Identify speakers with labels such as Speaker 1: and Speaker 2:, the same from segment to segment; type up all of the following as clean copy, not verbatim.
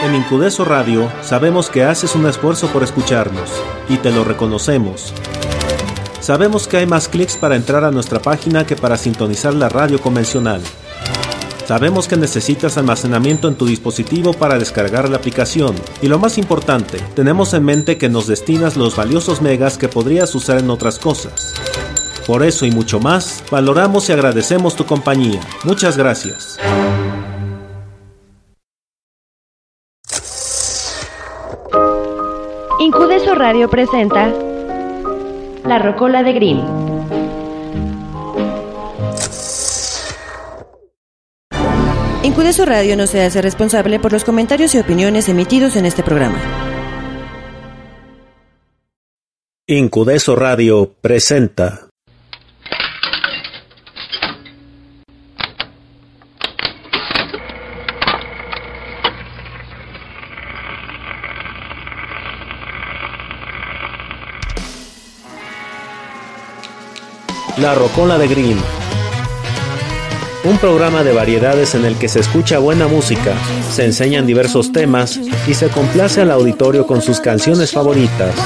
Speaker 1: En Incudeso Radio sabemos que haces un esfuerzo por escucharnos y te lo reconocemos. Sabemos que hay más clics para entrar a nuestra página que para sintonizar la radio convencional. Sabemos que necesitas almacenamiento en tu dispositivo para descargar la aplicación. Y lo más importante, tenemos en mente que nos destinas los valiosos megas que podrías usar en otras cosas. Por eso y mucho más, valoramos y agradecemos tu compañía. Muchas gracias.
Speaker 2: Incudeso Radio presenta La Rocola de Green.
Speaker 3: Incudeso Radio no se hace responsable por los comentarios y opiniones emitidos en este programa.
Speaker 1: Incudeso Radio presenta La Rocola de Green, un programa de variedades en el que se escucha buena música, se enseñan diversos temas y se complace al auditorio con sus canciones favoritas.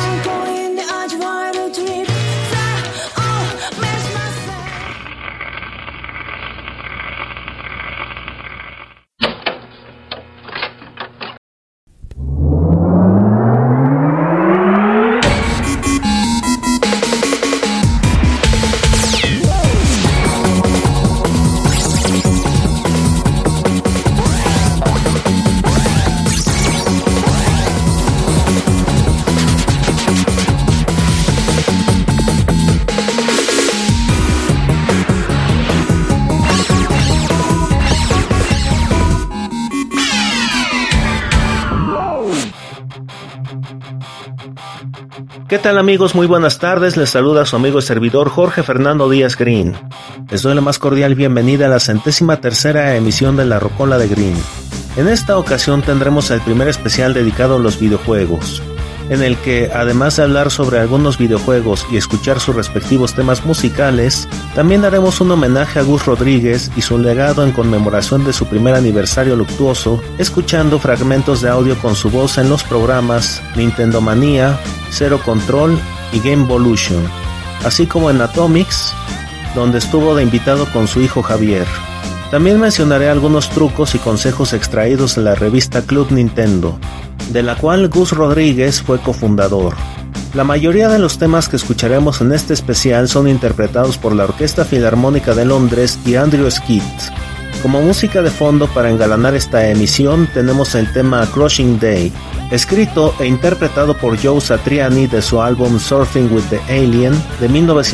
Speaker 1: ¿Qué tal amigos? Muy buenas tardes, les saluda su amigo y servidor Jorge Fernando Díaz Green. Les doy la más cordial bienvenida a la 103ª emisión de La Rocola de Green. En esta ocasión tendremos el primer especial dedicado a los videojuegos, en el que, además de hablar sobre algunos videojuegos y escuchar sus respectivos temas musicales, también haremos un homenaje a Gus Rodríguez y su legado en conmemoración de su primer aniversario luctuoso, escuchando fragmentos de audio con su voz en los programas Nintendo Manía, Zero Control y Gamevolution, así como en Atomics, donde estuvo de invitado con su hijo Javier. También mencionaré algunos trucos y consejos extraídos de la revista Club Nintendo, de la cual Gus Rodríguez fue cofundador. La mayoría de los temas que escucharemos en este especial son interpretados por la Orquesta Filarmónica de Londres y Andrew Skeet. Como música de fondo para engalanar esta emisión tenemos el tema Crushing Day, escrito e interpretado por Joe Satriani de su álbum Surfing with the Alien de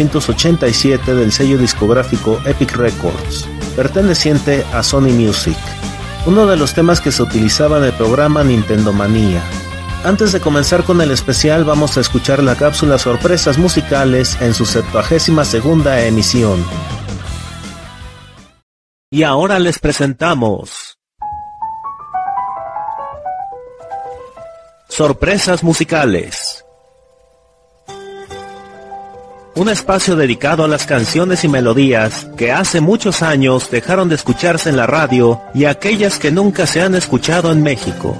Speaker 1: 1987 del sello discográfico Epic Records, perteneciente a Sony Music, uno de los temas que se utilizaba en el programa Nintendo Manía. Antes de comenzar con el especial vamos a escuchar la cápsula Sorpresas Musicales en su 72ª emisión. Y ahora les presentamos Sorpresas Musicales, un espacio dedicado a las canciones y melodías que hace muchos años dejaron de escucharse en la radio y aquellas que nunca se han escuchado en México.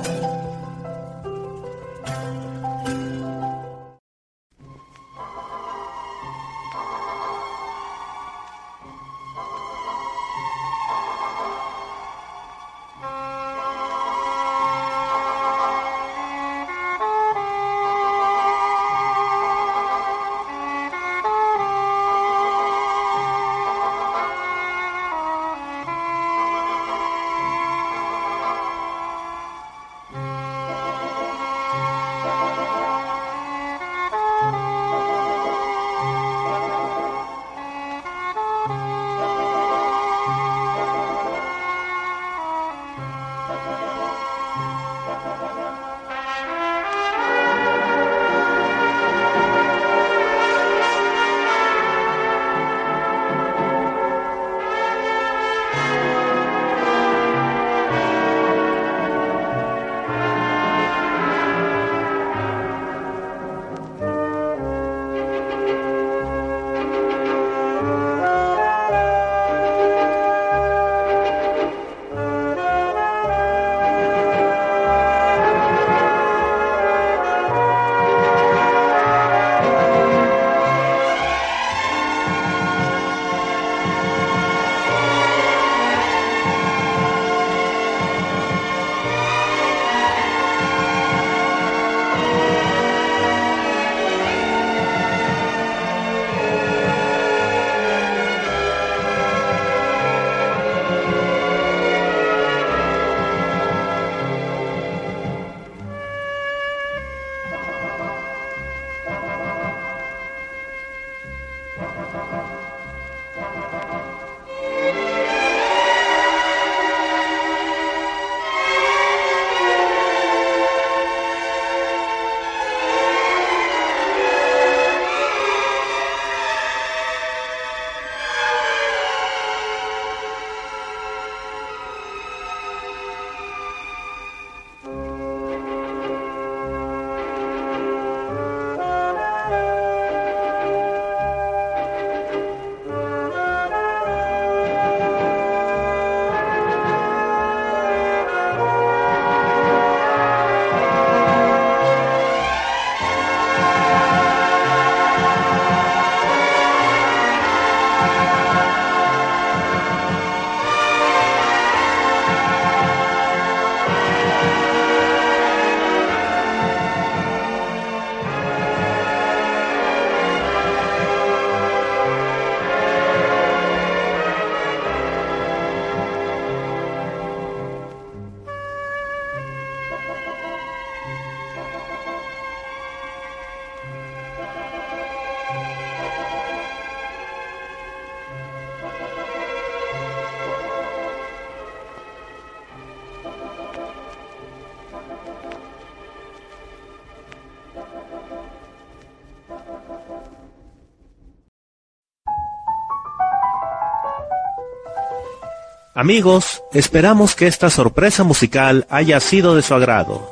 Speaker 1: Amigos, esperamos que esta sorpresa musical haya sido de su agrado.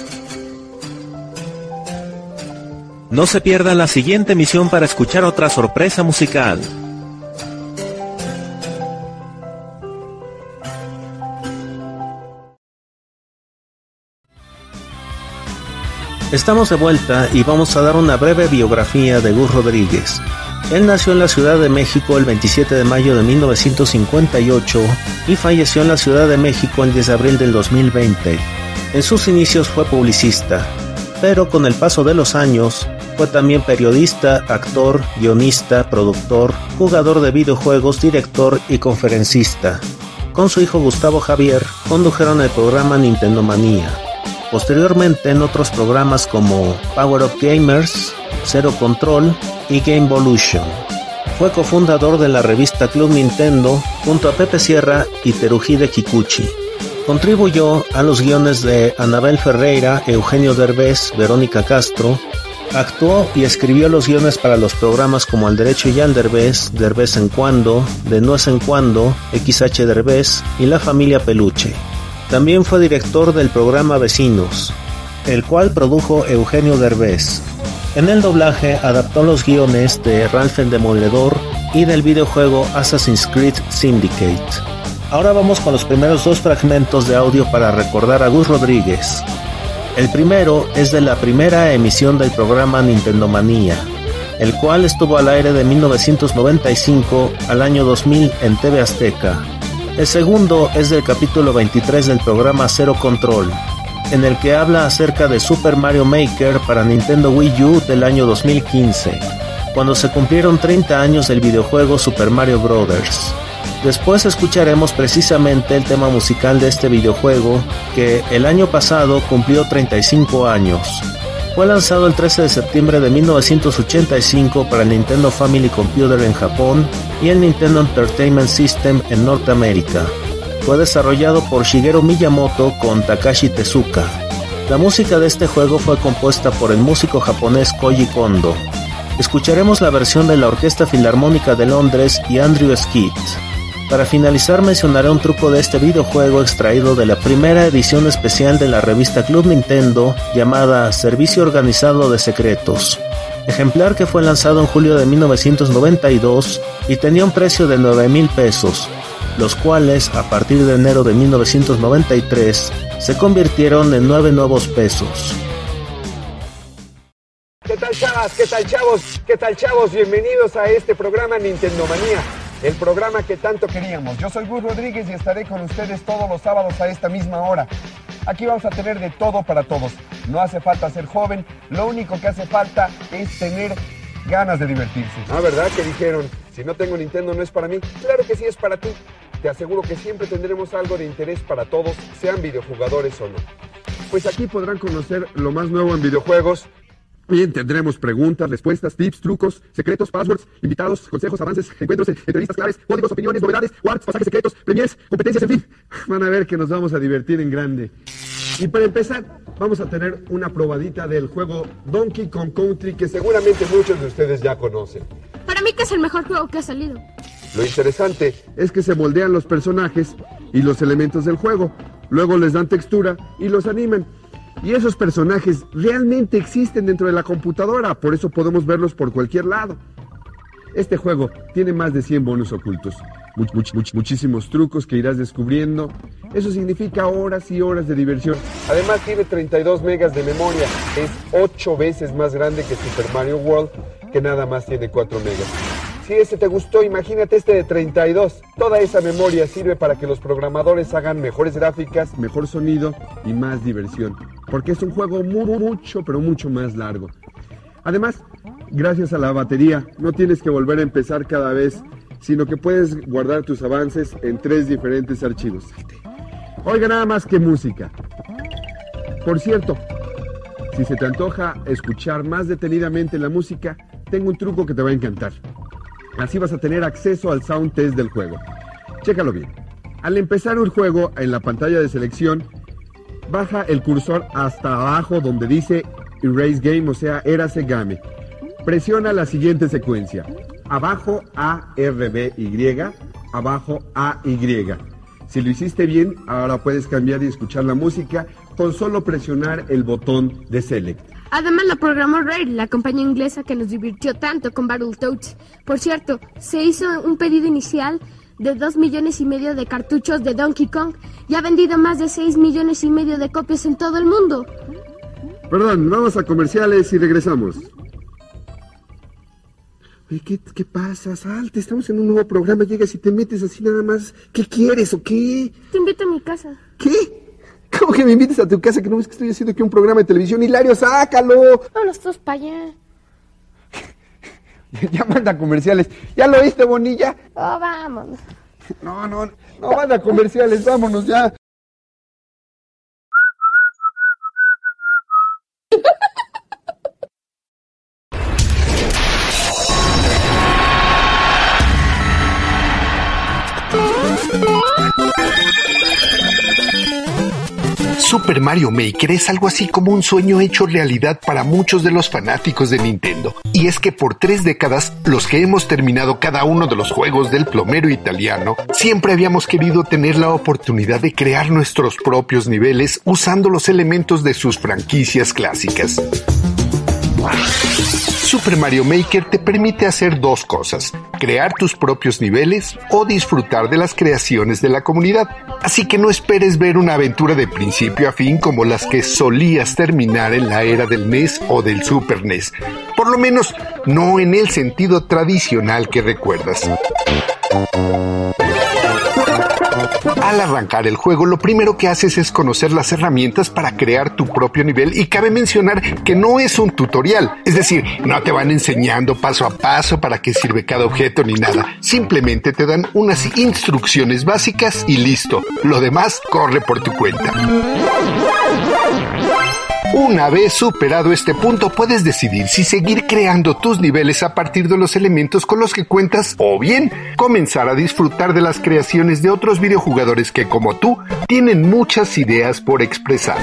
Speaker 1: No se pierdan la siguiente emisión para escuchar otra sorpresa musical. Estamos de vuelta y vamos a dar una breve biografía de Gus Rodríguez. Él nació en la Ciudad de México el 27 de mayo de 1958 y falleció en la Ciudad de México el 10 de abril del 2020. En sus inicios fue publicista, pero con el paso de los años fue también periodista, actor, guionista, productor, jugador de videojuegos, director y conferencista. Con su hijo Gustavo Javier condujeron el programa Nintendo Manía. Posteriormente en otros programas como Power Up Gamers, Zero Control y Gamevolution. Fue cofundador de la revista Club Nintendo junto a Pepe Sierra y Terujide Kikuchi. Contribuyó a los guiones de Anabel Ferreira, Eugenio Derbez, Verónica Castro. Actuó y escribió los guiones para los programas como Al Derecho y al Derbez, Derbez en Cuando, De Nuez en Cuando, XH Derbez y La Familia Peluche. También fue director del programa Vecinos, el cual produjo Eugenio Derbez. En el doblaje adaptó los guiones de Ralph el Demoledor y del videojuego Assassin's Creed Syndicate. Ahora vamos con los primeros dos fragmentos de audio para recordar a Gus Rodríguez. El primero es de la primera emisión del programa Nintendo Manía, el cual estuvo al aire de 1995 al año 2000 en TV Azteca. El segundo es del capítulo 23 del programa Zero Control, en el que habla acerca de Super Mario Maker para Nintendo Wii U del año 2015, cuando se cumplieron 30 años del videojuego Super Mario Bros. Después escucharemos precisamente el tema musical de este videojuego, que el año pasado cumplió 35 años. Fue lanzado el 13 de septiembre de 1985 para el Nintendo Family Computer en Japón y el Nintendo Entertainment System en Norteamérica. Fue desarrollado por Shigeru Miyamoto con Takashi Tezuka. La música de este juego fue compuesta por el músico japonés Koji Kondo. Escucharemos la versión de la Orquesta Filarmónica de Londres y Andrew Skeet. Para finalizar mencionaré un truco de este videojuego extraído de la primera edición especial de la revista Club Nintendo llamada Servicio Organizado de Secretos, ejemplar que fue lanzado en julio de 1992 y tenía un precio de 9,000 pesos, los cuales a partir de enero de 1993 se convirtieron en 9 nuevos pesos.
Speaker 4: ¿Qué tal chavas? ¿Qué tal chavos? ¿Qué tal chavos? Bienvenidos a este programa Nintendo Manía, el programa que tanto queríamos. Yo soy Gus Rodríguez y estaré con ustedes todos los sábados a esta misma hora. Aquí vamos a tener de todo para todos. No hace falta ser joven, lo único que hace falta es tener ganas de divertirse. Ah, ¿verdad? Que dijeron, si no tengo Nintendo no es para mí. Claro que sí es para ti. Te aseguro que siempre tendremos algo de interés para todos, sean videojugadores o no. Pues aquí podrán conocer lo más nuevo en videojuegos. Bien, tendremos preguntas, respuestas, tips, trucos, secretos, passwords, invitados, consejos, avances, encuentros, entrevistas claves, códigos, opiniones, novedades, warts, pasajes secretos, premiers, competencias, en fin. Van a ver que nos vamos a divertir en grande. Y para empezar, vamos a tener una probadita del juego Donkey Kong Country que seguramente muchos de ustedes ya conocen.
Speaker 5: Para mí que es el mejor juego que ha salido.
Speaker 4: Lo interesante es que se moldean los personajes y los elementos del juego, luego les dan textura y los animan. Y esos personajes realmente existen dentro de la computadora, por eso podemos verlos por cualquier lado. Este juego tiene más de 100 bonus ocultos, muchísimos trucos que irás descubriendo. Eso significa horas y horas de diversión. Además tiene 32 megas de memoria, es 8 veces más grande que Super Mario World, que nada más tiene 4 megas. Si este te gustó, imagínate este de 32. Toda esa memoria sirve para que los programadores hagan mejores gráficas, mejor sonido y más diversión. Porque es un juego mucho más largo. Además, gracias a la batería, no tienes que volver a empezar cada vez, sino que puedes guardar tus avances en 3 diferentes archivos. Oiga, nada más que música. Por cierto, si se te antoja escuchar más detenidamente la música, tengo un truco que te va a encantar. Así vas a tener acceso al sound test del juego. Chécalo bien. Al empezar un juego, en la pantalla de selección, baja el cursor hasta abajo donde dice Erase Game, o sea, Érase Game. Presiona la siguiente secuencia. Abajo A, R, B, Y, abajo A, Y. Si lo hiciste bien, ahora puedes cambiar y escuchar la música con solo presionar el botón de Select.
Speaker 5: Además lo programó Rare, la compañía inglesa que nos divirtió tanto con Battletoads. Por cierto, se hizo un pedido inicial de 2,5 millones de cartuchos de Donkey Kong y ha vendido más de 6,5 millones de copias en todo el mundo.
Speaker 4: Perdón, vamos a comerciales y regresamos. Oye, ¿qué pasa? Salte, estamos en un nuevo programa, llegas y te metes así nada más. ¿Qué quieres o qué?
Speaker 5: Te invito a mi casa.
Speaker 4: ¿Qué? ¿Cómo que me invites a tu casa que no ves que estoy haciendo aquí un programa de televisión? Hilario, sácalo.
Speaker 5: Vámonos todos para allá.
Speaker 4: Ya manda comerciales. ¿Ya lo oíste, Bonilla?
Speaker 5: Oh, vámonos.
Speaker 4: No manda comerciales, vámonos ya.
Speaker 6: Super Mario Maker es algo así como un sueño hecho realidad para muchos de los fanáticos de Nintendo. Y es que por 3 décadas, los que hemos terminado cada uno de los juegos del plomero italiano, siempre habíamos querido tener la oportunidad de crear nuestros propios niveles usando los elementos de sus franquicias clásicas. Super Mario Maker te permite hacer 2 cosas: crear tus propios niveles o disfrutar de las creaciones de la comunidad. Así que no esperes ver una aventura de principio a fin como las que solías terminar en la era del NES o del Super NES. Por lo menos, no en el sentido tradicional que recuerdas. Al arrancar el juego, lo primero que haces es conocer las herramientas para crear tu propio nivel, y cabe mencionar que no es un tutorial, es decir, no te van enseñando paso a paso para qué sirve cada objeto ni nada, simplemente te dan unas instrucciones básicas y listo, lo demás corre por tu cuenta. Una vez superado este punto, puedes decidir si seguir creando tus niveles a partir de los elementos con los que cuentas, o bien comenzar a disfrutar de las creaciones de otros videojugadores que, como tú, tienen muchas ideas por expresar.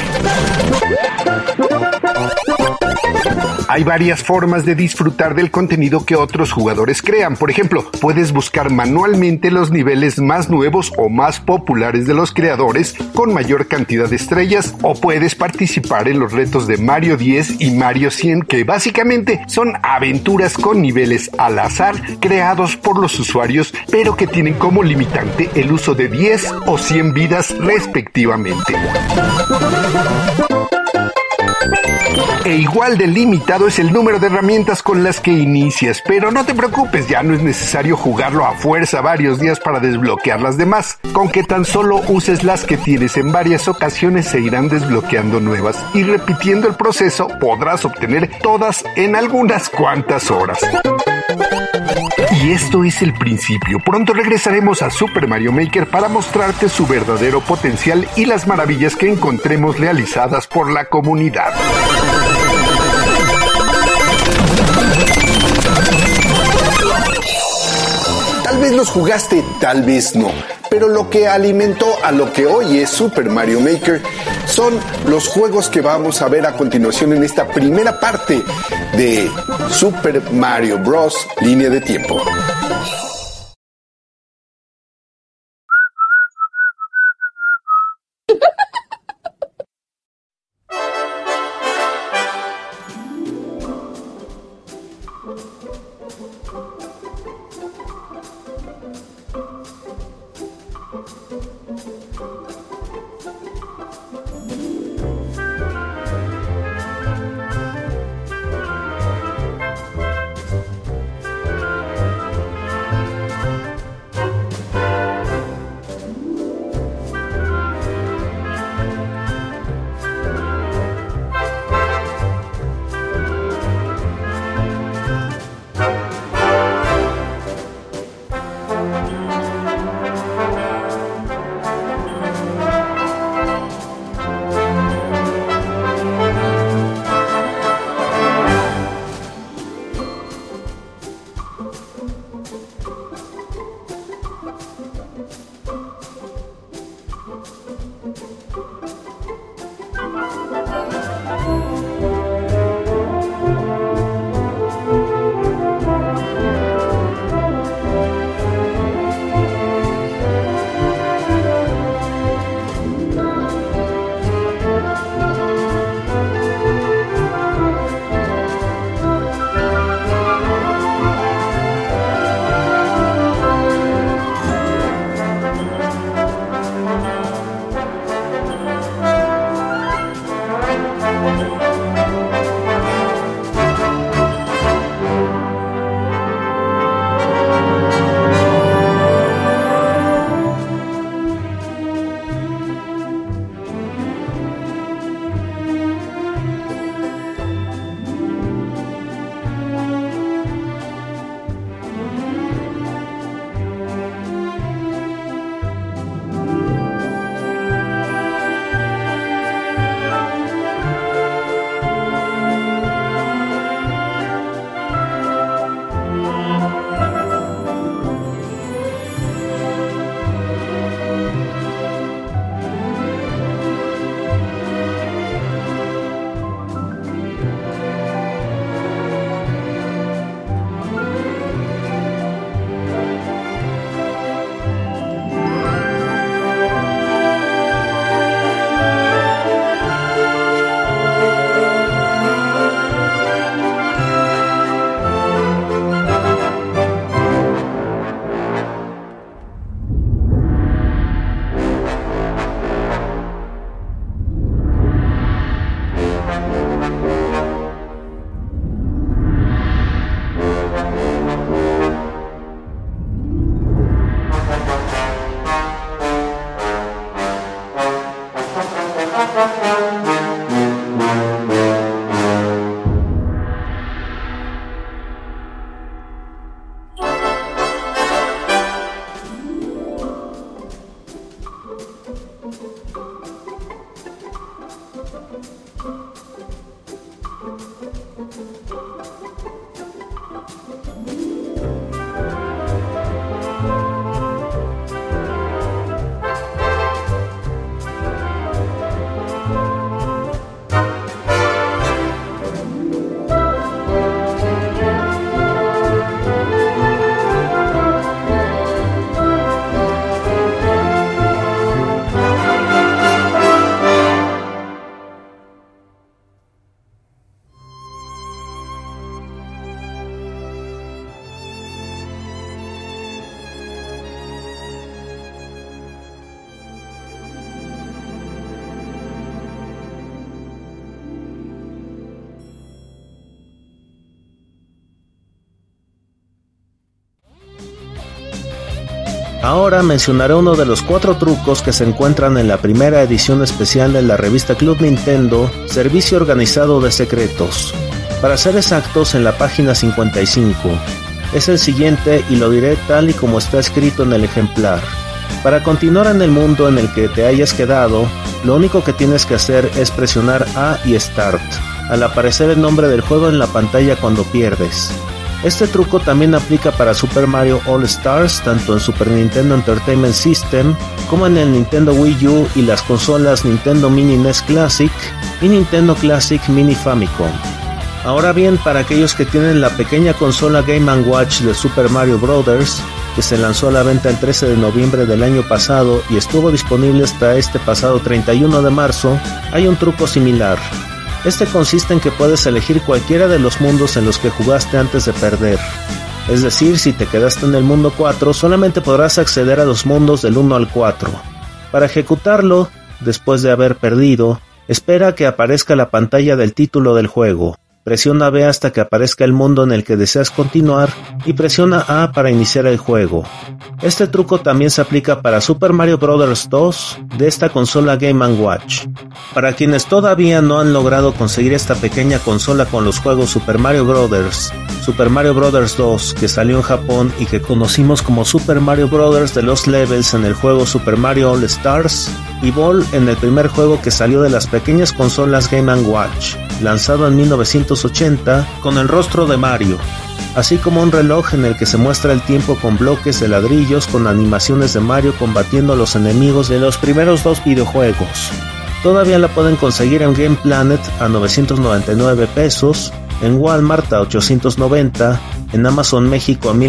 Speaker 6: Hay varias formas de disfrutar del contenido que otros jugadores crean. Por ejemplo, puedes buscar manualmente los niveles más nuevos o más populares de los creadores con mayor cantidad de estrellas, o puedes participar en los retos de Mario 10 y Mario 100, que básicamente son aventuras con niveles al azar creados por los usuarios, pero que tienen como limitante el uso de 10 o 100 vidas respectivamente. E igual de limitado es el número de herramientas con las que inicias, pero no te preocupes, ya no es necesario jugarlo a fuerza varios días para desbloquear las demás. Con que tan solo uses las que tienes en varias ocasiones, se irán desbloqueando nuevas, y repitiendo el proceso podrás obtener todas en algunas cuantas horas. Y esto es el principio. Pronto regresaremos a Super Mario Maker para mostrarte su verdadero potencial y las maravillas que encontremos realizadas por la comunidad. Tal vez los jugaste, tal vez no, pero lo que alimentó a lo que hoy es Super Mario Maker son los juegos que vamos a ver a continuación en esta primera parte de Super Mario Bros. Línea de tiempo.
Speaker 1: Ahora mencionaré uno de los 4 trucos que se encuentran en la primera edición especial de la revista Club Nintendo, Servicio Organizado de Secretos. Para ser exactos, en la página 55. Es el siguiente y lo diré tal y como está escrito en el ejemplar. Para continuar en el mundo en el que te hayas quedado, lo único que tienes que hacer es presionar A y Start, al aparecer el nombre del juego en la pantalla cuando pierdes. Este truco también aplica para Super Mario All Stars, tanto en Super Nintendo Entertainment System, como en el Nintendo Wii U y las consolas Nintendo Mini NES Classic y Nintendo Classic Mini Famicom. Ahora bien, para aquellos que tienen la pequeña consola Game & Watch de Super Mario Bros., que se lanzó a la venta el 13 de noviembre del año pasado y estuvo disponible hasta este pasado 31 de marzo, hay un truco similar. Este consiste en que puedes elegir cualquiera de los mundos en los que jugaste antes de perder. Es decir, si te quedaste en el mundo 4, solamente podrás acceder a los mundos del 1 al 4. Para ejecutarlo, después de haber perdido, espera a que aparezca la pantalla del título del juego. Presiona B hasta que aparezca el mundo en el que deseas continuar y presiona A para iniciar el juego. Este truco también se aplica para Super Mario Bros. 2 de esta consola Game & Watch. Para quienes todavía no han logrado conseguir esta pequeña consola con los juegos Super Mario Bros., Super Mario Bros. 2 que salió en Japón y que conocimos como Super Mario Bros. De Lost Levels en el juego Super Mario All Stars y Ball en el primer juego que salió de las pequeñas consolas Game & Watch, lanzado en 1980 con el rostro de Mario, así como un reloj en el que se muestra el tiempo con bloques de ladrillos con animaciones de Mario combatiendo a los enemigos de los primeros 2 videojuegos. Todavía la pueden conseguir en Game Planet a 999 pesos, en Walmart a 890, en Amazon México a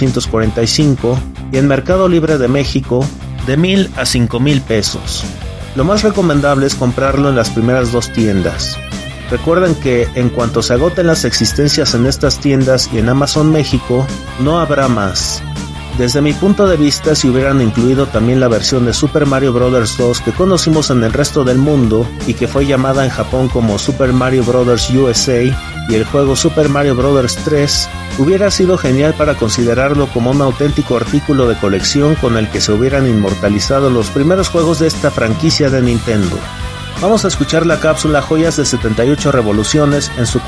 Speaker 1: 1445 y en Mercado Libre de México de 1000 a 5000 pesos. Lo más recomendable es comprarlo en las primeras 2 tiendas. Recuerden que en cuanto se agoten las existencias en estas tiendas y en Amazon México, no habrá más. Desde mi punto de vista, si hubieran incluido también la versión de Super Mario Bros. 2 que conocimos en el resto del mundo y que fue llamada en Japón como Super Mario Bros. USA y el juego Super Mario Bros. 3, hubiera sido genial para considerarlo como un auténtico artículo de colección con el que se hubieran inmortalizado los primeros juegos de esta franquicia de Nintendo. Vamos a escuchar la cápsula Joyas de 78 Revoluciones en su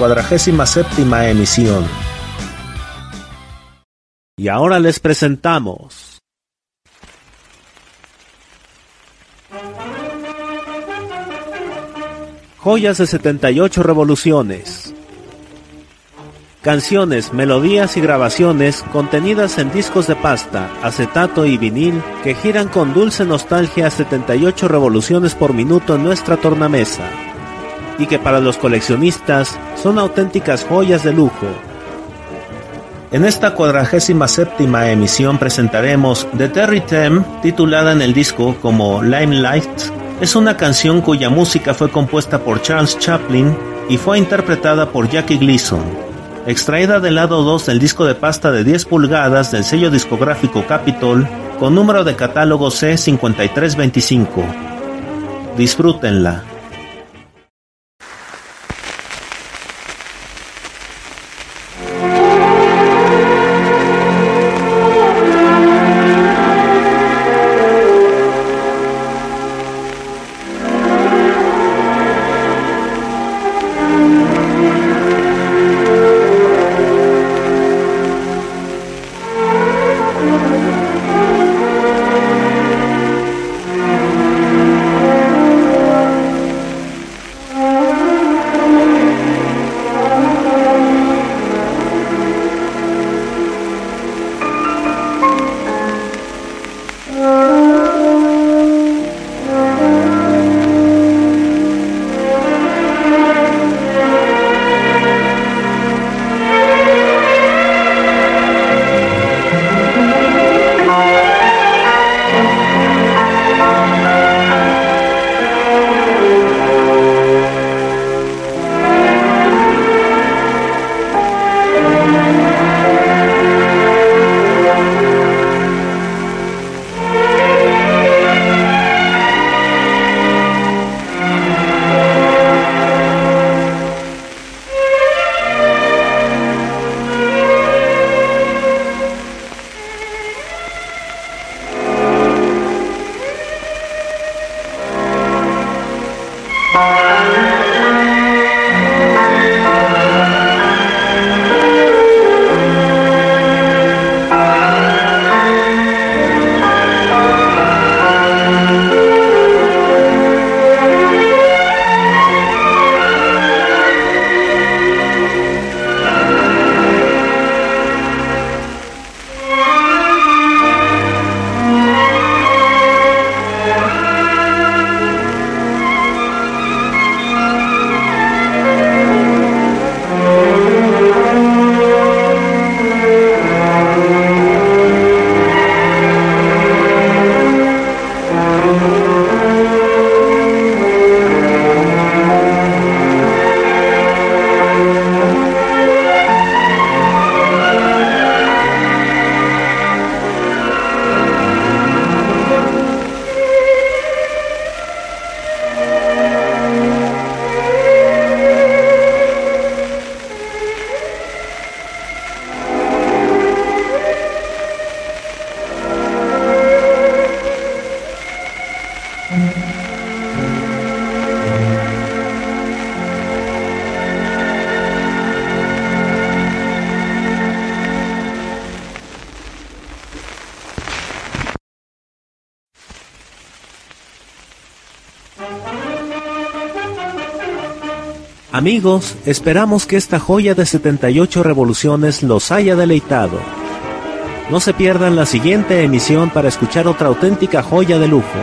Speaker 1: 47ª emisión.
Speaker 7: Y ahora les presentamos Joyas de 78 Revoluciones. Canciones, melodías y grabaciones contenidas en discos de pasta, acetato y vinil que giran con dulce nostalgia a 78 revoluciones por minuto en nuestra tornamesa y que para los coleccionistas son auténticas joyas de lujo.
Speaker 1: En esta 47ª emisión presentaremos The Terry Theme, titulada en el disco como Limelight. Es una canción cuya música fue compuesta por Charles Chaplin y fue interpretada por Jackie Gleason. Extraída del lado 2 del disco de pasta de 10 pulgadas del sello discográfico Capitol, con número de catálogo C5325. Disfrútenla.
Speaker 7: Amigos, esperamos que esta joya de 78 revoluciones los haya deleitado. No se pierdan la siguiente emisión para escuchar otra auténtica joya de lujo.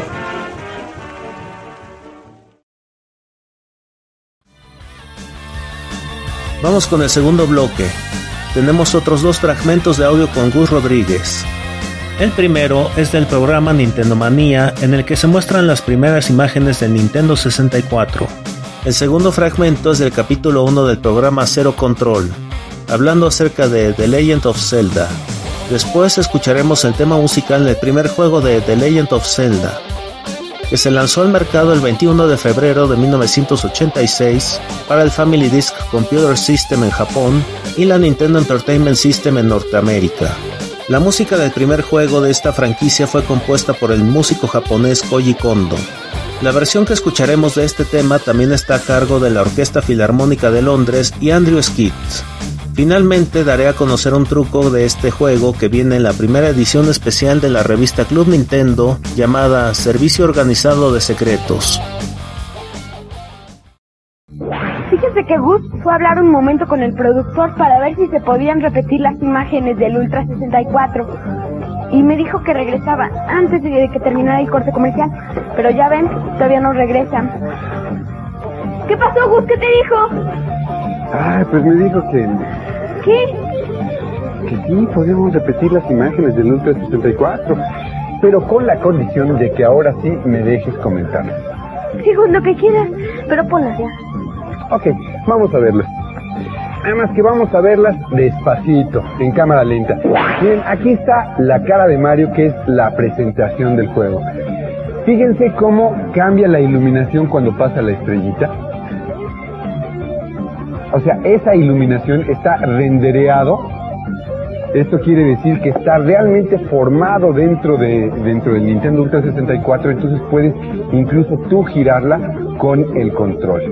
Speaker 1: Vamos con el segundo bloque. Tenemos otros 2 fragmentos de audio con Gus Rodríguez. El primero es del programa Nintendo Manía, en el que se muestran las primeras imágenes del Nintendo 64. El segundo fragmento es del capítulo 1 del programa Zero Control, hablando acerca de The Legend of Zelda. Después escucharemos el tema musical del primer juego de The Legend of Zelda, que se lanzó al mercado el 21 de febrero de 1986 para el Family Disk Computer System en Japón y la Nintendo Entertainment System en Norteamérica. La música del primer juego de esta franquicia fue compuesta por el músico japonés Koji Kondo. La versión que escucharemos de este tema también está a cargo de la Orquesta Filarmónica de Londres y Andrew Skeet. Finalmente daré a conocer un truco de este juego que viene en la primera edición especial de la revista Club Nintendo llamada Servicio Organizado de Secretos.
Speaker 8: Fíjese que Gus fue a hablar un momento con el productor para ver si se podían repetir las imágenes del Ultra 64 y me dijo que regresaba antes de que terminara el corte comercial, pero ya ven, todavía no regresan. ¿Qué pasó, Gus? ¿Qué te dijo?
Speaker 4: Pues me dijo que...
Speaker 8: ¿Qué?
Speaker 4: Que sí, podemos repetir las imágenes del Ultra 64, pero con la condición de que ahora sí me dejes comentar.
Speaker 8: Sí, Gus, lo que quieras, pero ponlas ya.
Speaker 4: Ok, vamos a verlas. Además que vamos a verlas despacito, en cámara lenta. Bien, aquí está la cara de Mario, que es la presentación del juego. Fíjense cómo cambia la iluminación cuando pasa la estrellita. O sea, esa iluminación está rendereado. Esto quiere decir que está realmente formado dentro del Nintendo Ultra 64, entonces puedes incluso tú girarla con el control.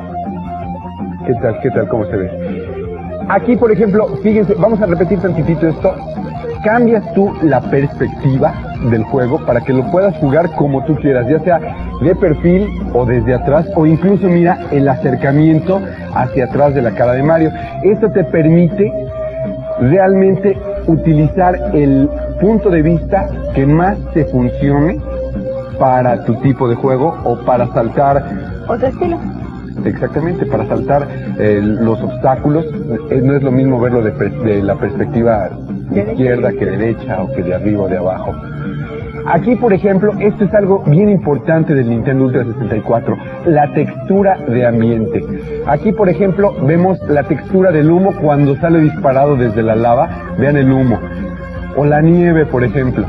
Speaker 4: ¿Qué tal? ¿Cómo se ve? Aquí, por ejemplo, fíjense, vamos a repetir tantitito esto. Cambias tú la perspectiva del juego para que lo puedas jugar como tú quieras, ya sea de perfil o desde atrás, o incluso mira el acercamiento hacia atrás de la cara de Mario. Esto te permite realmente utilizar el punto de vista que más te funcione para tu tipo de juego o para saltar
Speaker 8: otro estilo.
Speaker 4: Exactamente, para saltar los obstáculos. No es lo mismo verlo de la perspectiva izquierda que derecha, o que de arriba o de abajo. Aquí, por ejemplo, esto es algo bien importante del Nintendo Ultra 64, la textura de ambiente. Aquí, por ejemplo, vemos la textura del humo cuando sale disparado desde la lava. Vean el humo. O la nieve, por ejemplo.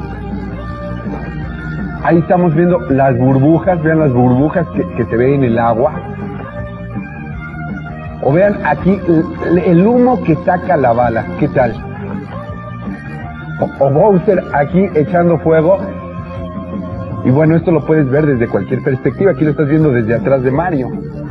Speaker 4: Ahí estamos viendo las burbujas, vean las burbujas que se ve en el agua. O vean aquí el humo que saca la bala, ¿qué tal? O Bowser aquí echando fuego. Y bueno, esto lo puedes ver desde cualquier perspectiva. Aquí lo estás viendo desde atrás de Mario.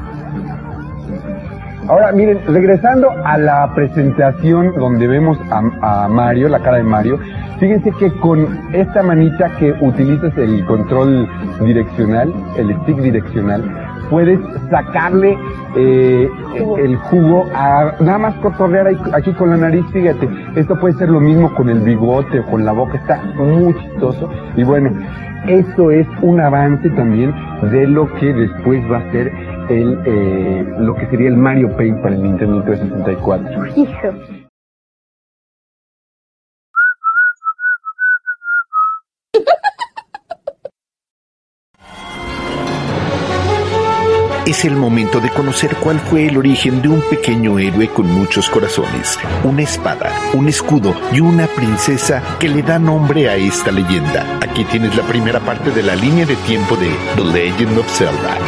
Speaker 4: Ahora, miren, regresando a la presentación donde vemos a Mario, la cara de Mario, fíjense que con esta manita que utilizas el control direccional, el stick direccional, puedes sacarle el jugo a nada más cotorrear aquí con la nariz. Fíjate, esto puede ser lo mismo con el bigote o con la boca, está muy chistoso. Y bueno, esto es un avance también de lo que después va a ser lo que sería el Mario Paint para el Nintendo 64.
Speaker 8: Hijo.
Speaker 6: Es el momento de conocer cuál fue el origen de un pequeño héroe con muchos corazones, una espada, un escudo y una princesa que le da nombre a esta leyenda. Aquí tienes la primera parte de la línea de tiempo de The Legend of Zelda.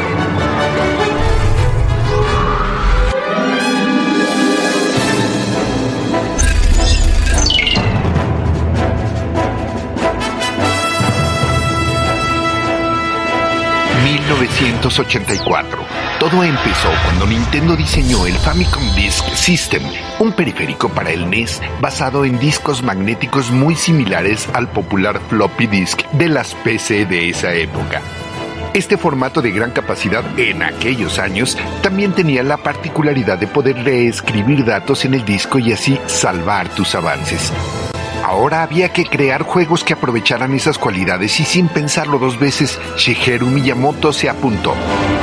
Speaker 6: ...1984... Todo empezó cuando Nintendo diseñó el Famicom Disk System, un periférico para el NES basado en discos magnéticos muy similares al popular floppy disk de las PC de esa época. Este formato de gran capacidad en aquellos años también tenía la particularidad de poder reescribir datos en el disco y así salvar tus avances. Ahora había que crear juegos que aprovecharan esas cualidades y sin pensarlo dos veces, Shigeru Miyamoto se apuntó.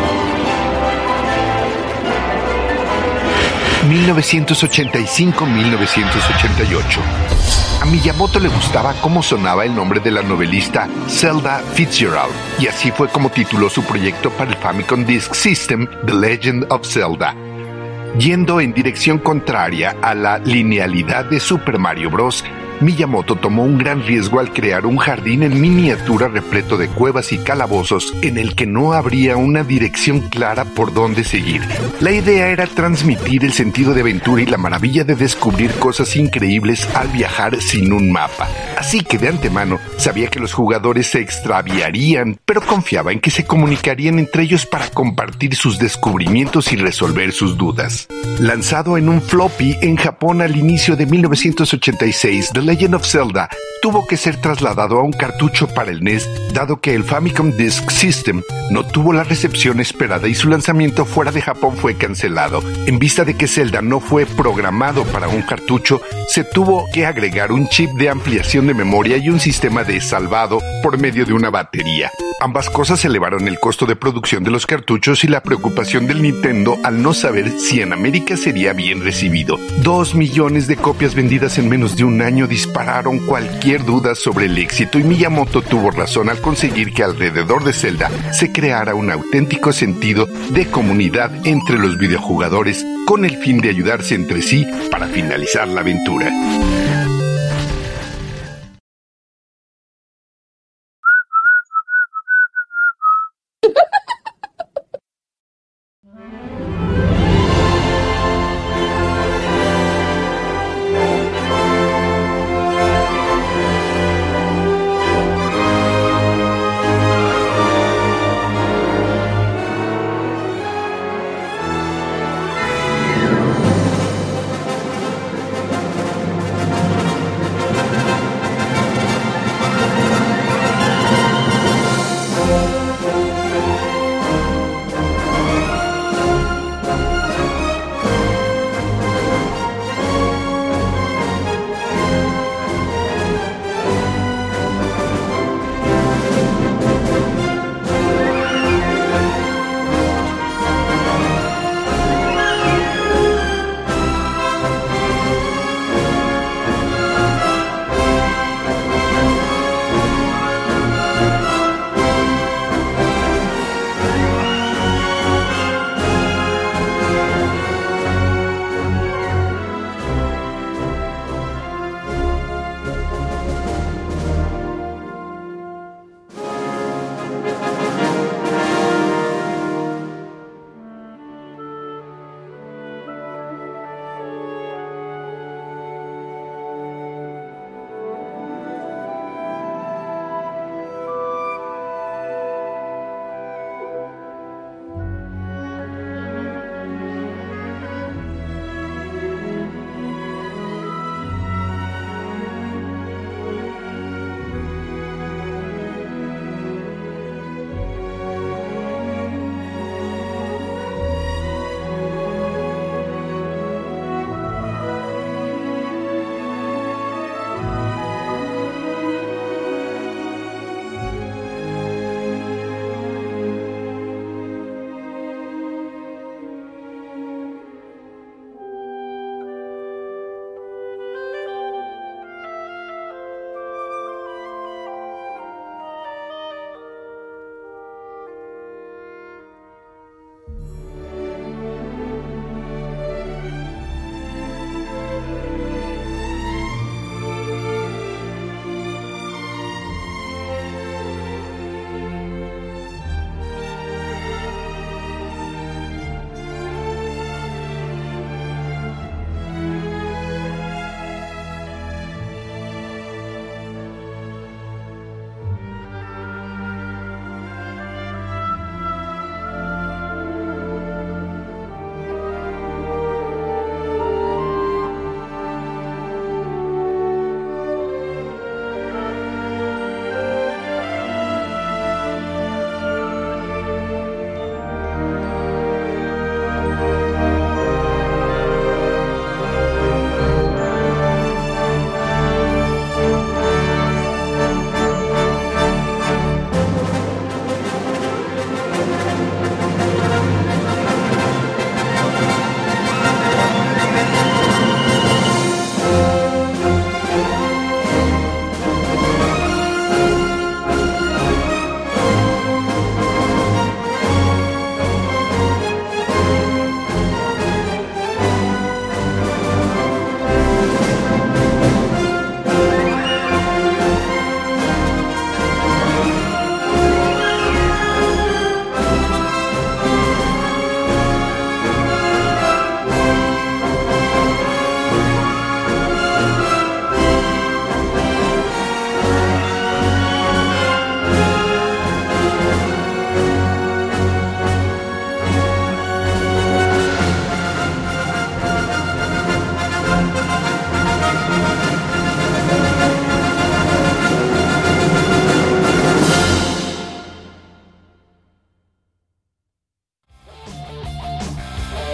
Speaker 6: 1985-1988. A Miyamoto le gustaba cómo sonaba el nombre de la novelista Zelda Fitzgerald, y así fue como tituló su proyecto para el Famicom Disk System, The Legend of Zelda. Yendo en dirección contraria a la linealidad de Super Mario Bros., Miyamoto tomó un gran riesgo al crear un jardín en miniatura repleto de cuevas y calabozos en el que no habría una dirección clara por dónde seguir. La idea era transmitir el sentido de aventura y la maravilla de descubrir cosas increíbles al viajar sin un mapa. Así que de antemano sabía que los jugadores se extraviarían, pero confiaba en que se comunicarían entre ellos para compartir sus descubrimientos y resolver sus dudas. Lanzado en un floppy en Japón al inicio de 1986, The Legend of Zelda tuvo que ser trasladado a un cartucho para el NES, dado que el Famicom Disk System no tuvo la recepción esperada y su lanzamiento fuera de Japón fue cancelado. En vista de que Zelda no fue programado para un cartucho, se tuvo que agregar un chip de ampliación de memoria y un sistema de salvado por medio de una batería. Ambas cosas elevaron el costo de producción de los cartuchos y la preocupación del Nintendo al no saber si en América sería bien recibido. 2 millones de copias vendidas en menos de un año dispararon cualquier duda sobre el éxito, y Miyamoto tuvo razón al conseguir que alrededor de Zelda se creara un auténtico sentido de comunidad entre los videojugadores con el fin de ayudarse entre sí para finalizar la aventura.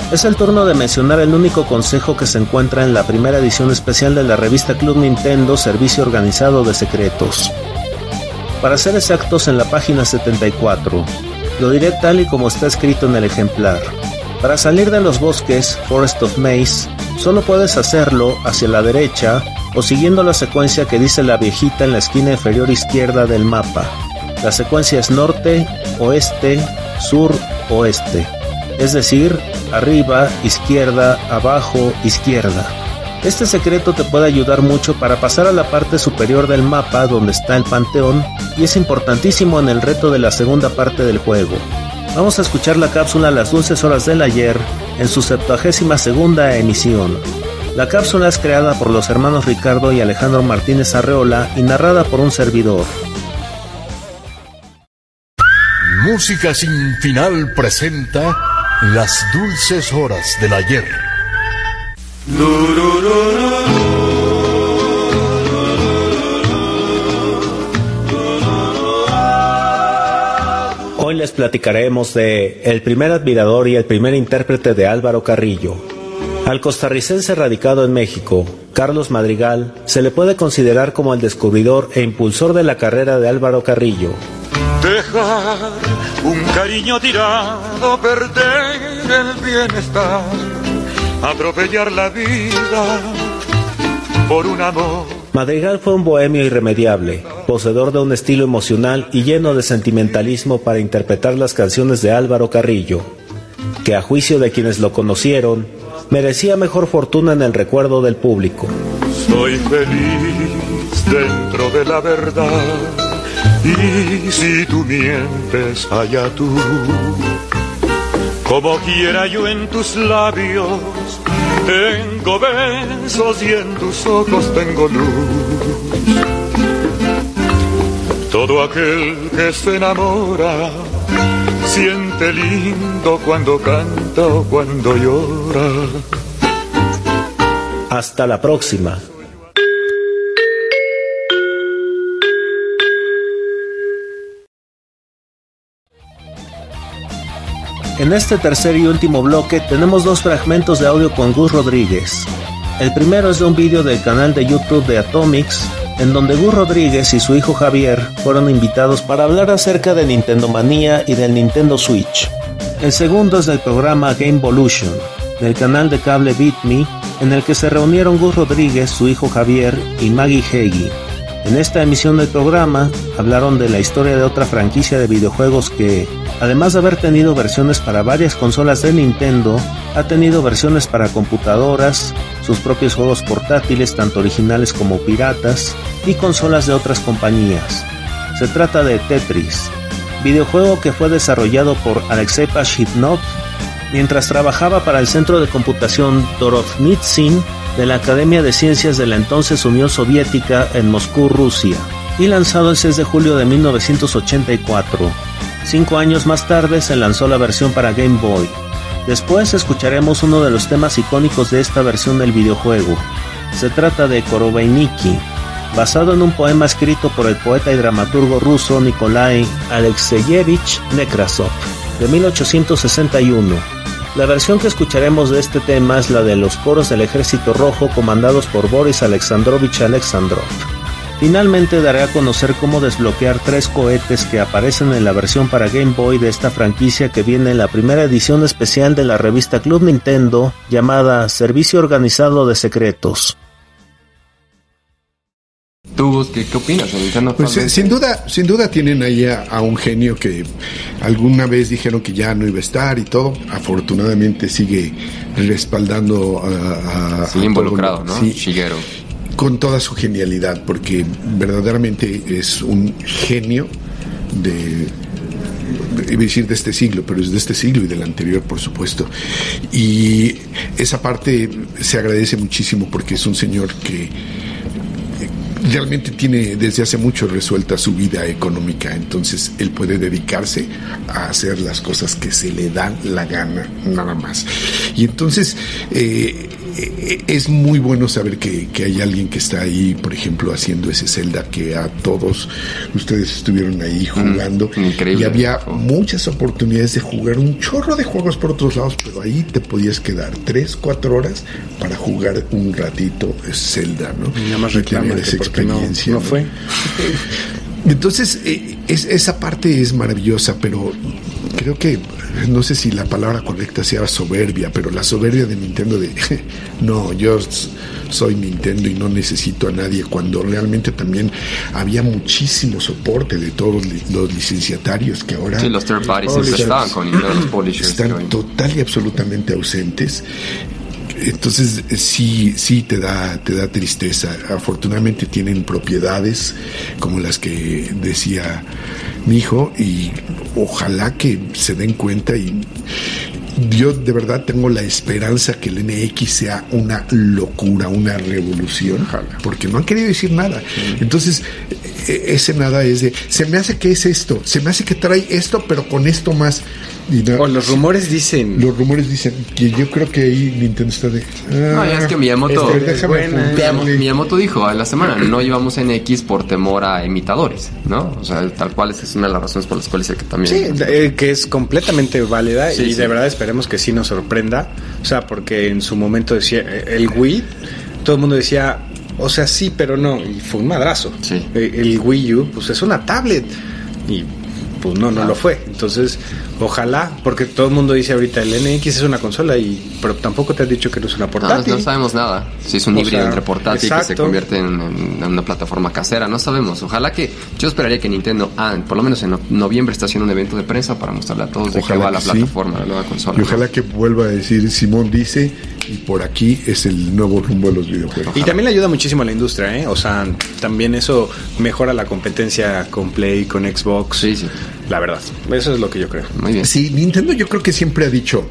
Speaker 1: Es el turno de mencionar el único consejo que se encuentra en la primera edición especial de la revista Club Nintendo Servicio Organizado de Secretos. Para ser exactos, en la página 74, lo diré tal y como está escrito en el ejemplar. Para salir de los bosques, Forest of Maze, solo puedes hacerlo hacia la derecha o siguiendo la secuencia que dice la viejita en la esquina inferior izquierda del mapa. La secuencia es norte, oeste, sur, oeste. Es decir, arriba, izquierda, abajo, izquierda. Este secreto te puede ayudar mucho para pasar a la parte superior del mapa donde está el panteón y es importantísimo en el reto de la segunda parte del juego. Vamos a escuchar la cápsula Las Dulces Horas del Ayer en su 72ª emisión. La cápsula es creada por los hermanos Ricardo y Alejandro Martínez Arreola y narrada por un servidor.
Speaker 9: Música sin final presenta Las Dulces Horas del Ayer.
Speaker 1: Hoy les platicaremos de el primer admirador y el primer intérprete de Álvaro Carrillo. Al costarricense radicado en México, Carlos Madrigal, se le puede considerar como el descubridor e impulsor de la carrera de Álvaro Carrillo.
Speaker 10: Dejar un cariño tirado, perder el bienestar, atropellar la vida por un amor.
Speaker 1: Madrigal fue un bohemio irremediable, poseedor de un estilo emocional y lleno de sentimentalismo para interpretar las canciones de Álvaro Carrillo, que a juicio de quienes lo conocieron, merecía mejor fortuna en el recuerdo del público.
Speaker 10: Soy feliz dentro de la verdad, y si tú mientes, allá tú. Como quiera yo en tus labios tengo besos y en tus ojos tengo luz. Todo aquel que se enamora siente lindo cuando canta o cuando llora.
Speaker 1: Hasta la próxima. En este tercer y último bloque tenemos dos fragmentos de audio con Gus Rodríguez. El primero es de un vídeo del canal de YouTube de Atomics, en donde Gus Rodríguez y su hijo Javier fueron invitados para hablar acerca de Nintendo Manía y del Nintendo Switch. El segundo es del programa Gamevolution, del canal de cable Beat Me, en el que se reunieron Gus Rodríguez, su hijo Javier y Maggie Heggie. En esta emisión del programa hablaron de la historia de otra franquicia de videojuegos que, además de haber tenido versiones para varias consolas de Nintendo, ha tenido versiones para computadoras, sus propios juegos portátiles tanto originales como piratas, y consolas de otras compañías. Se trata de Tetris, videojuego que fue desarrollado por Alexei Pashidnov mientras trabajaba para el centro de computación Dorovnitsin de la Academia de Ciencias de la entonces Unión Soviética en Moscú, Rusia, y lanzado el 6 de julio de 1984. 5 años más tarde se lanzó la versión para Game Boy. Después escucharemos uno de los temas icónicos de esta versión del videojuego. Se trata de Korobeiniki, basado en un poema escrito por el poeta y dramaturgo ruso Nikolai Alexeyevich Nekrasov, de 1861. La versión que escucharemos de este tema es la de los coros del Ejército Rojo comandados por Boris Alexandrovich Alexandrov. Finalmente daré a conocer cómo desbloquear 3 cohetes que aparecen en la versión para Game Boy de esta franquicia que viene en la primera edición especial de la revista Club Nintendo llamada Servicio Organizado de Secretos.
Speaker 11: ¿Tú qué opinas?
Speaker 6: Pues sin duda tienen ahí a un genio que alguna vez dijeron que ya no iba a estar y todo. Afortunadamente sigue respaldando
Speaker 11: sigue involucrado, ¿no?
Speaker 6: Sí,
Speaker 11: Shigeru.
Speaker 6: Con toda su genialidad, porque verdaderamente es un genio iba a decir de este siglo, pero es de este siglo y del anterior, por supuesto. Y esa parte se agradece muchísimo porque es un señor que realmente tiene desde hace mucho resuelta su vida económica, entonces él puede dedicarse a hacer las cosas que se le dan la gana, nada más. Y entonces es muy bueno saber que hay alguien que está ahí, por ejemplo, haciendo ese Zelda que a todos ustedes estuvieron ahí jugando.
Speaker 11: Increíble.
Speaker 6: Y había muchas oportunidades de jugar un chorro de juegos por otros lados, pero ahí te podías quedar 3-4 horas para jugar un ratito Zelda, ¿no?
Speaker 12: Y nada más reclaman esa experiencia. No fue.
Speaker 6: Entonces, esa parte es maravillosa, pero creo que, no sé si la palabra correcta sea soberbia, pero la soberbia de Nintendo de, no, yo soy Nintendo y no necesito a nadie, cuando realmente también había muchísimo soporte de todos los licenciatarios que ahora...
Speaker 11: Sí, los third parties estaban con Nintendo, los publishers.
Speaker 6: Están total y absolutamente ausentes. Entonces sí te da tristeza. Afortunadamente tienen propiedades como las que decía mi hijo, y ojalá que se den cuenta, y yo de verdad tengo la esperanza que el NX sea una locura, una revolución, porque no han querido decir nada. Entonces ese nada es de, se me hace que es esto, se me hace que trae esto, pero con esto más.
Speaker 12: O los rumores dicen
Speaker 6: que yo creo que ahí Nintendo está de...
Speaker 11: no, ya es que Miyamoto dijo a la semana, no llevamos NX por temor a imitadores, ¿no? O sea, tal cual es una de las razones por las cuales que también...
Speaker 12: Sí, que es completamente válida, y de verdad esperemos que sí nos sorprenda. O sea, porque en su momento decía, el Wii, todo el mundo decía, o sea, sí, pero no, y fue un madrazo.
Speaker 11: Sí.
Speaker 12: El Wii U, pues es una tablet, y pues no lo fue. Entonces, ojalá, porque todo el mundo dice ahorita el NX es una consola, pero tampoco te has dicho que no es una portátil.
Speaker 11: No sabemos nada. Si es un híbrido entre portátil que se convierte en una plataforma casera, no sabemos. Ojalá que, yo esperaría que Nintendo, por lo menos en noviembre, está haciendo un evento de prensa para mostrarle a todos de qué va la plataforma, la nueva consola.
Speaker 6: Y ojalá que vuelva a decir, Simón dice, y por aquí es el nuevo rumbo de los videojuegos.
Speaker 12: Ojalá. Y también le ayuda muchísimo a la industria, ¿eh? O sea, también eso mejora la competencia con Play, con Xbox.
Speaker 11: Sí.
Speaker 12: La verdad, eso es lo que yo creo.
Speaker 11: Muy bien.
Speaker 6: Sí, Nintendo yo creo que siempre ha dicho,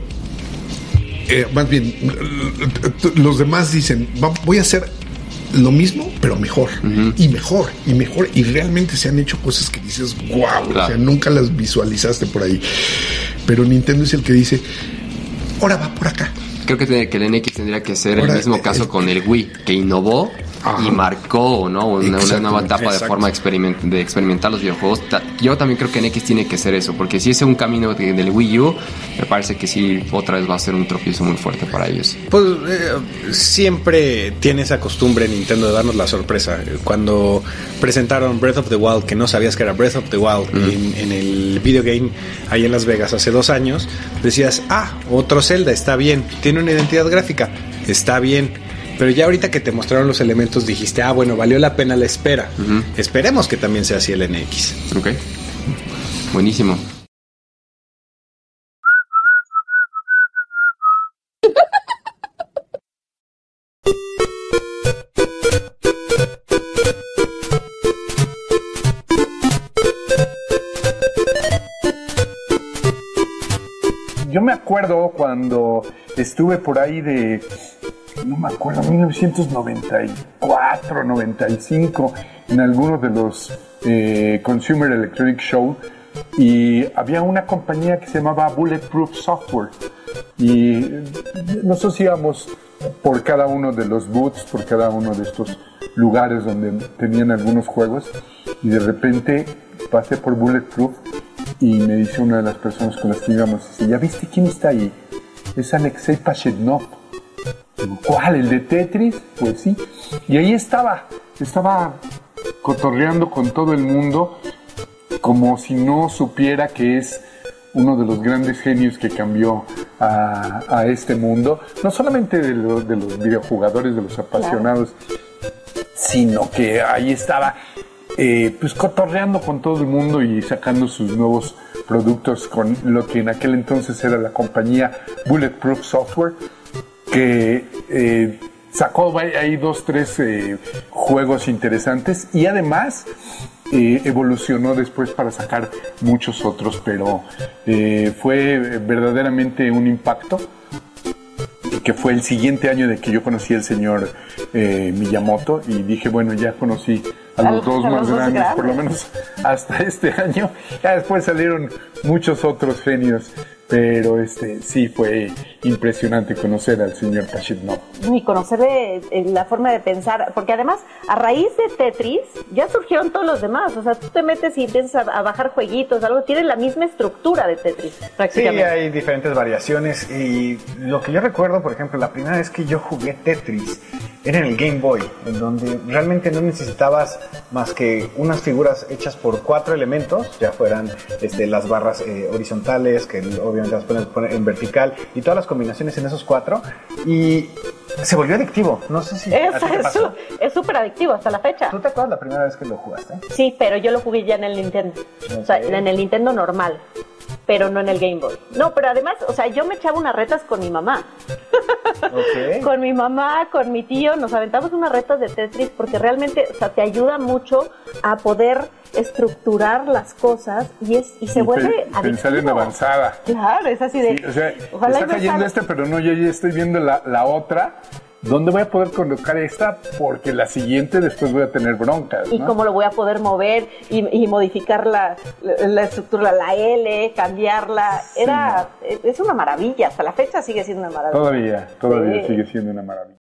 Speaker 6: más bien, los demás dicen, voy a hacer lo mismo, pero mejor, y mejor, y realmente se han hecho cosas que dices, wow, claro. O sea, nunca las visualizaste por ahí. Pero Nintendo es el que dice, ahora va por acá.
Speaker 11: Creo que el NX tendría que ser el mismo caso con el Wii, que innovó y marcó, ¿no? una nueva etapa de forma de experimentar los videojuegos. Yo también creo que NX tiene que ser eso, porque si es un camino del Wii U, me parece que sí, otra vez va a ser un tropiezo muy fuerte para ellos.
Speaker 12: Pues siempre tiene esa costumbre Nintendo de darnos la sorpresa. Cuando presentaron Breath of the Wild, que no sabías que era Breath of the Wild, en el video game ahí en Las Vegas hace 2 años, decías, otro Zelda, está bien, tiene una identidad gráfica, está bien. Pero ya ahorita que te mostraron los elementos dijiste, bueno, valió la pena la espera. Esperemos que también sea así el NX.
Speaker 11: Ok. Buenísimo.
Speaker 13: Yo me acuerdo cuando estuve por ahí no me acuerdo, 1994, 95, en algunos de los Consumer Electronic Show, y había una compañía que se llamaba Bulletproof Software, y nosotros íbamos por cada uno de los booths, por cada uno de estos lugares donde tenían algunos juegos, y de repente pasé por Bulletproof y me dice una de las personas con las que íbamos, dice, ¿ya viste quién está ahí? Es Alexei Pashednov. ¿Cuál? ¿El de Tetris? Pues sí. Y ahí estaba cotorreando con todo el mundo, como si no supiera que es uno de los grandes genios que cambió a este mundo, no solamente de los videojugadores, de los apasionados, sino que ahí estaba pues cotorreando con todo el mundo y sacando sus nuevos productos con lo que en aquel entonces era la compañía Bulletproof Software, que sacó ahí 2-3 juegos interesantes, y además evolucionó después para sacar muchos otros, pero fue verdaderamente un impacto, que fue el siguiente año de que yo conocí al señor Miyamoto, y dije, bueno, ya conocí a los dos más grandes, por lo menos hasta este año. Ya después salieron muchos otros genios, Pero sí fue impresionante conocer al señor Pachitnov.
Speaker 14: Y conocer la forma de pensar, porque además a raíz de Tetris ya surgieron todos los demás. O sea, tú te metes y empiezas a bajar jueguitos, algo, tienen la misma estructura de Tetris prácticamente.
Speaker 12: Sí, hay diferentes variaciones y lo que yo recuerdo, por ejemplo, la primera vez que yo jugué Tetris era en el Game Boy, en donde realmente no necesitabas más que unas figuras hechas por 4 elementos, ya fueran las barras horizontales, que obviamente las puedes poner en vertical, y todas las combinaciones en esos 4, y se volvió adictivo. No sé si
Speaker 14: es súper adictivo hasta la fecha.
Speaker 12: ¿Tú te acuerdas la primera vez que lo jugaste?
Speaker 14: Sí, pero yo lo jugué ya en el Nintendo. Okay. O sea, en el Nintendo normal, pero no en el Game Boy. No, pero además, o sea, yo me echaba unas retas con mi mamá. Okay. Con mi mamá, con mi tío, nos aventamos unas retas de Tetris porque realmente, o sea, te ayuda mucho a poder estructurar las cosas y se vuelve adictivo.
Speaker 13: Pensar en avanzada.
Speaker 14: Claro, es así de...
Speaker 13: Sí, o sea, ojalá está cayendo pero no, yo ya estoy viendo la otra. ¿Dónde voy a poder colocar esta? Porque la siguiente después voy a tener broncas, ¿no?
Speaker 14: Y cómo lo voy a poder mover y modificar la estructura, la L, cambiarla. Es una maravilla. Hasta la fecha sigue siendo una maravilla.
Speaker 13: Todavía sigue siendo una maravilla.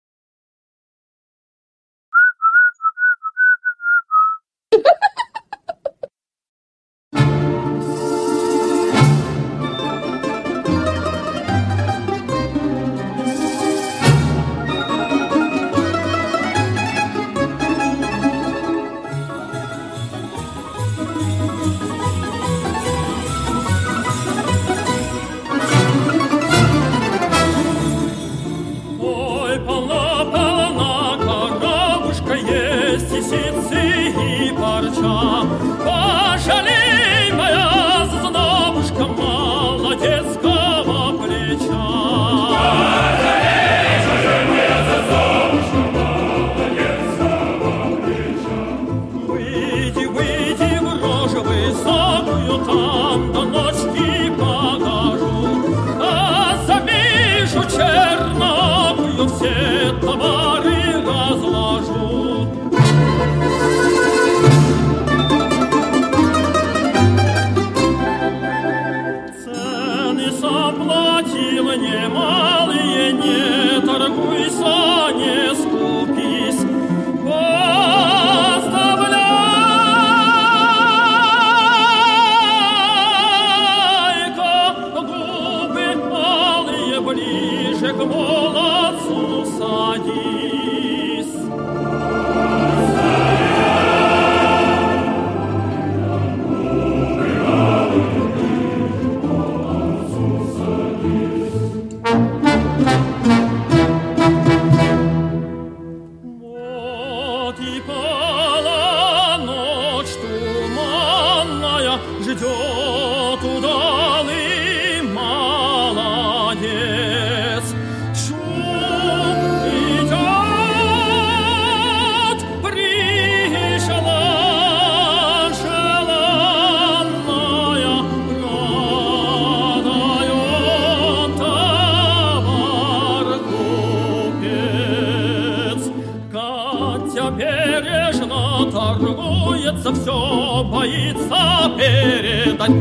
Speaker 15: Все боится передать.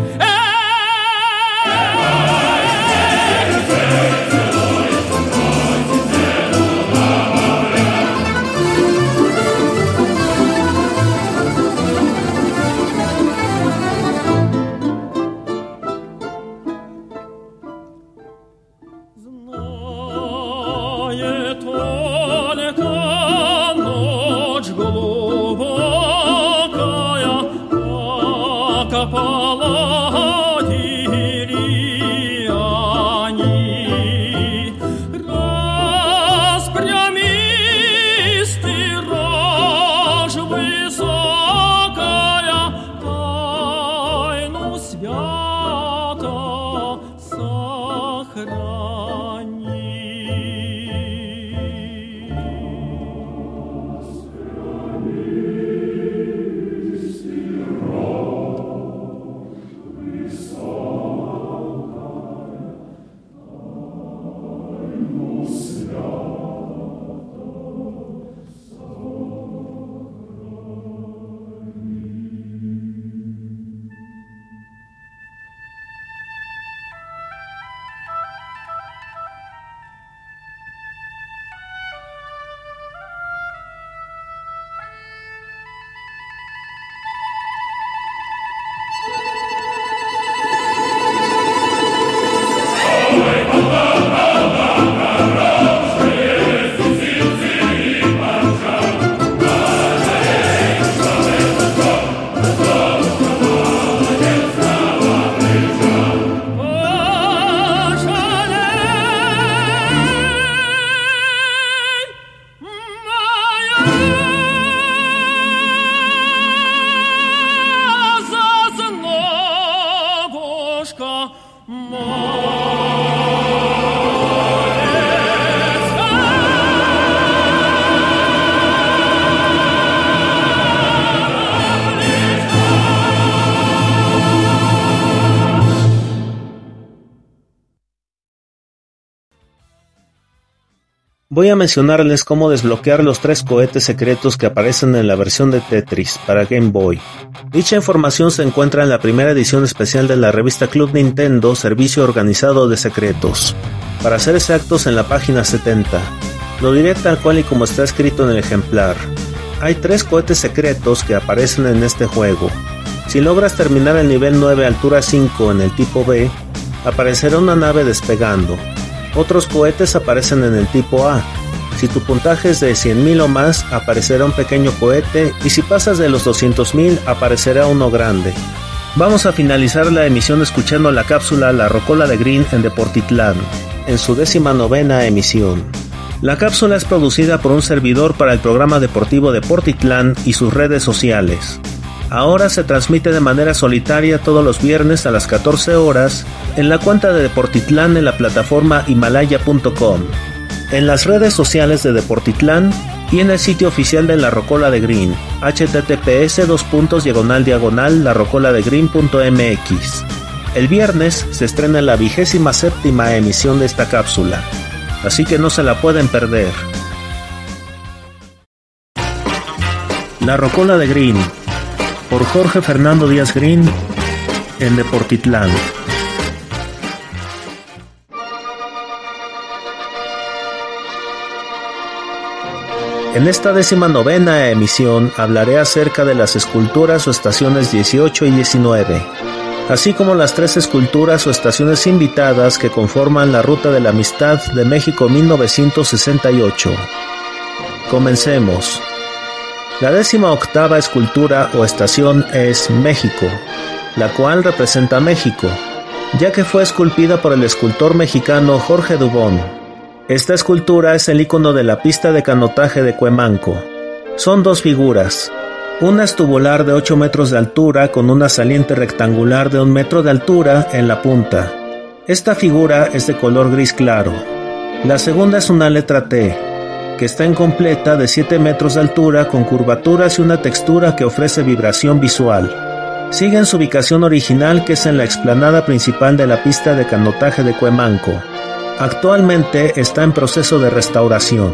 Speaker 15: Знает только ночь глубокая, как опала
Speaker 1: Voy a mencionarles cómo desbloquear los 3 cohetes secretos que aparecen en la versión de Tetris para Game Boy. Dicha información se encuentra en la primera edición especial de la revista Club Nintendo, Servicio Organizado de Secretos. Para ser exactos, en la página 70. Lo diré tal cual y como está escrito en el ejemplar. Hay 3 cohetes secretos que aparecen en este juego. Si logras terminar el nivel 9 altura 5 en el tipo B, aparecerá una nave despegando. Otros cohetes aparecen en el tipo A. Si tu puntaje es de 100.000 o más, aparecerá un pequeño cohete, y si pasas de los 200.000, aparecerá uno grande. Vamos a finalizar la emisión escuchando la cápsula La Rocola de Green en Deportitlán, en su 19ª emisión. La cápsula es producida por un servidor para el programa deportivo Deportitlán y sus redes sociales. Ahora se transmite de manera solitaria todos los viernes a las 14 horas en la cuenta de Deportitlán en la plataforma himalaya.com, en las redes sociales de Deportitlán y en el sitio oficial de La Rocola de Green, https://larocoladegreen.mx. El viernes se estrena la 27ª emisión de esta cápsula, así que no se la pueden perder. La Rocola de Green, por Jorge Fernando Díaz Green, en Deportitlán. En esta 19ª emisión hablaré acerca de las esculturas o estaciones 18 y 19, así como las 3 esculturas o estaciones invitadas que conforman la Ruta de la Amistad de México 1968. Comencemos. La 18ª escultura o estación es México, la cual representa a México, ya que fue esculpida por el escultor mexicano Jorge Dubón. Esta escultura es el icono de la pista de canotaje de Cuemanco. Son 2 figuras. Una es tubular de 8 metros de altura con una saliente rectangular de 1 metro de altura en la punta. Esta figura es de color gris claro. La segunda es una letra T, que está incompleta, de 7 metros de altura con curvaturas y una textura que ofrece vibración visual. Sigue en su ubicación original, que es en la explanada principal de la pista de canotaje de Cuemanco. Actualmente está en proceso de restauración.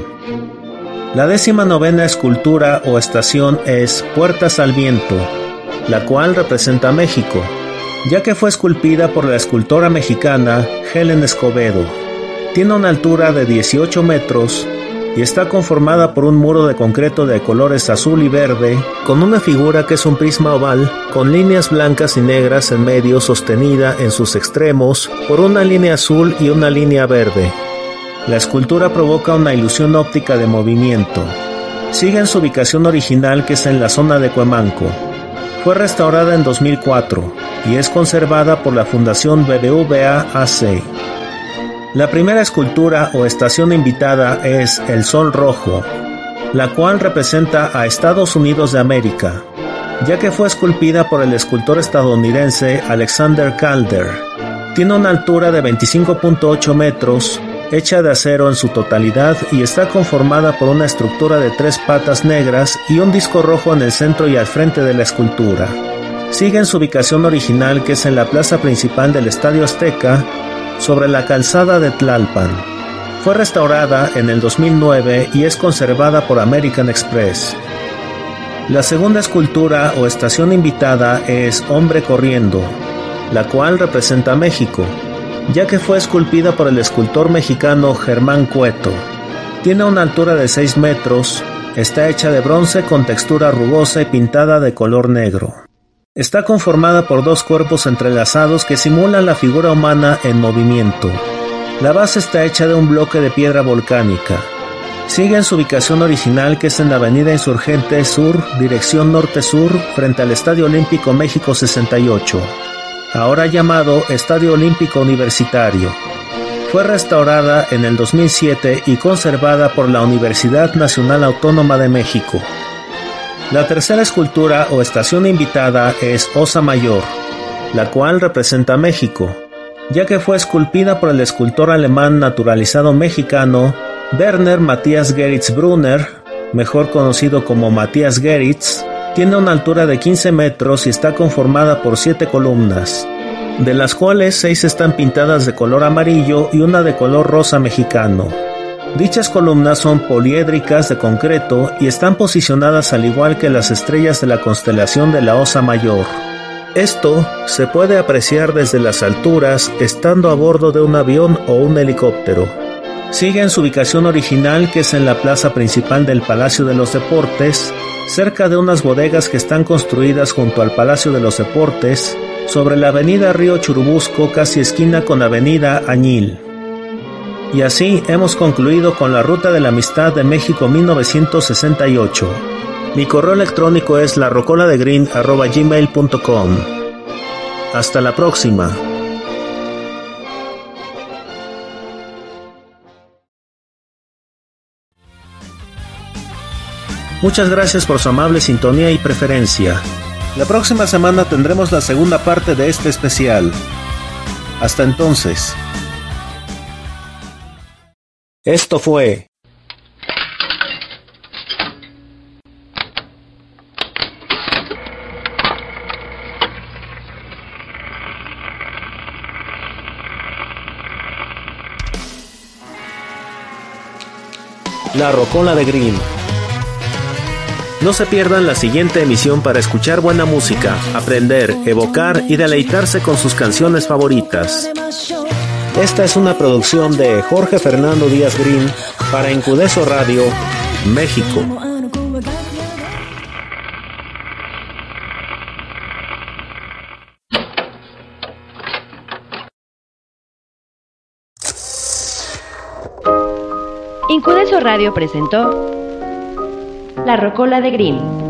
Speaker 1: La 19ª escultura o estación es Puertas al Viento, la cual representa a México, ya que fue esculpida por la escultora mexicana Helen Escobedo. Tiene una altura de 18 metros y está conformada por un muro de concreto de colores azul y verde, con una figura que es un prisma oval, con líneas blancas y negras en medio, sostenida en sus extremos por una línea azul y una línea verde. La escultura provoca una ilusión óptica de movimiento. Sigue en su ubicación original, que es en la zona de Cuemanco. Fue restaurada en 2004 y es conservada por la Fundación BBVA AC. La primera escultura o estación invitada es El Sol Rojo, la cual representa a Estados Unidos de América, ya que fue esculpida por el escultor estadounidense Alexander Calder. Tiene una altura de 25.8 metros, hecha de acero en su totalidad, y está conformada por una estructura de 3 patas negras y un disco rojo en el centro y al frente de la escultura. Sigue en su ubicación original, que es en la plaza principal del Estadio Azteca, sobre la calzada de Tlalpan. Fue restaurada en el 2009 y es conservada por American Express. La segunda escultura o estación invitada es Hombre Corriendo, la cual representa a México, ya que fue esculpida por el escultor mexicano Germán Cueto. Tiene una altura de 6 metros, está hecha de bronce con textura rugosa y pintada de color negro. Está conformada por 2 cuerpos entrelazados que simulan la figura humana en movimiento. La base está hecha de un bloque de piedra volcánica. Sigue en su ubicación original, que es en la Avenida Insurgente Sur, dirección norte-sur, frente al Estadio Olímpico México 68, ahora llamado Estadio Olímpico Universitario. Fue restaurada en el 2007 y conservada por la Universidad Nacional Autónoma de México. La tercera escultura o estación invitada es Osa Mayor, la cual representa a México, ya que fue esculpida por el escultor alemán naturalizado mexicano Werner Matthias Geritz Brunner, mejor conocido como Matthias Geritz. Tiene una altura de 15 metros y está conformada por 7 columnas, de las cuales 6 están pintadas de color amarillo y una de color rosa mexicano. Dichas columnas son poliédricas de concreto y están posicionadas al igual que las estrellas de la constelación de la Osa Mayor. Esto se puede apreciar desde las alturas estando a bordo de un avión o un helicóptero. Siguen su ubicación original, que es en la plaza principal del Palacio de los Deportes, cerca de unas bodegas que están construidas junto al Palacio de los Deportes, sobre la avenida Río Churubusco, casi esquina con avenida Añil. Y así hemos concluido con la Ruta de la Amistad de México 1968. Mi correo electrónico es larrocoladegrin@gmail.com. Hasta la próxima. Muchas gracias por su amable sintonía y preferencia. La próxima semana tendremos la segunda parte de este especial. Hasta entonces. Esto fue La Rocola de Green. No se pierdan la siguiente emisión para escuchar buena música, aprender, evocar y deleitarse con sus canciones favoritas. Esta es una producción de Jorge Fernando Díaz Green para Incudeso Radio, México.
Speaker 2: Incudeso Radio presentó La Rocola de Green.